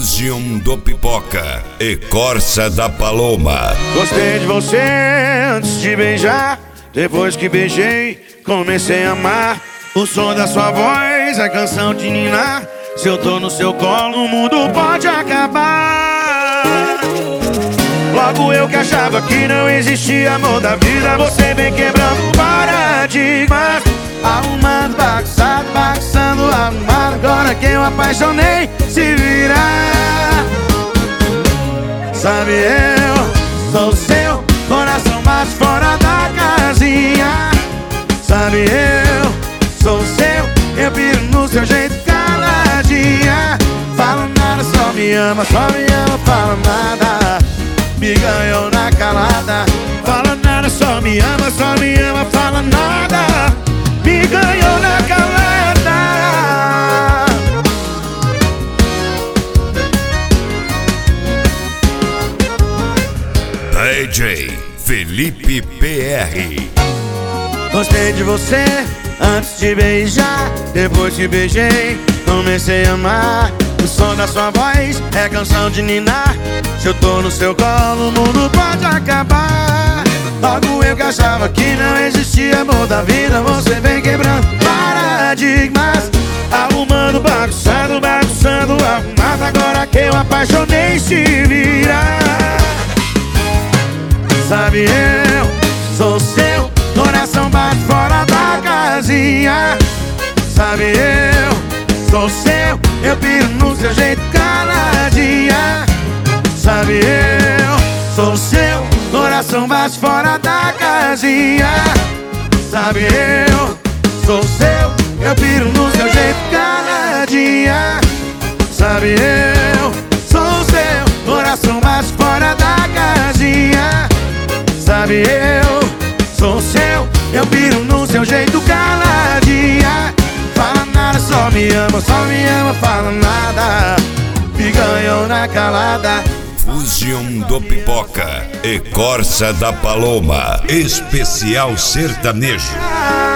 Fusion do Pipoca e Corsa da Paloma. Gostei de você antes de beijar. Depois que beijei, comecei a amar. O som da sua voz é canção de ninar. Se eu tô no seu colo, o mundo pode acabar. Logo eu que achava que não existia amor da vida, você vem quebrando paradigmas. Arrumando, bagunçado, bagunçando, arrumado. Agora que eu apaixonei, se virar. Sabe, eu sou seu, coração bate fora da casinha. Sabe, eu sou seu, eu piro no seu jeito caladinha. Fala nada, só me ama, fala nada. Me ganhou na calada. Fala nada, só me ama, fala nada. Me ganhou na calada. DJ Felipe PR. Gostei de você antes de beijar. Depois que beijei, comecei a amar. O som da sua voz é canção de ninar. Se eu tô no seu colo, o mundo pode acabar. Logo eu que achava que não existia amor da vida, você vem quebrando paradigmas. Arrumando, bagunçando, bagunçando, arrumado. Agora que eu apaixonei, se virar. Sabe, eu sou seu, coração bate fora da casinha. Sabe, eu sou seu, eu piro no seu jeito caladinha. Sabe, eu sou seu, coração bate fora da casinha. Sabe, eu sou seu, eu piro no seu jeito caladinha. Sabe, eu sou seu, coração bate fora da casinha. Sabe, eu sou seu, eu piro no seu jeito caladinha. Fala nada, só me ama, fala nada. Me ganhou na calada. Fusion do Pipoca e Corsa da Paloma. Especial sertanejo.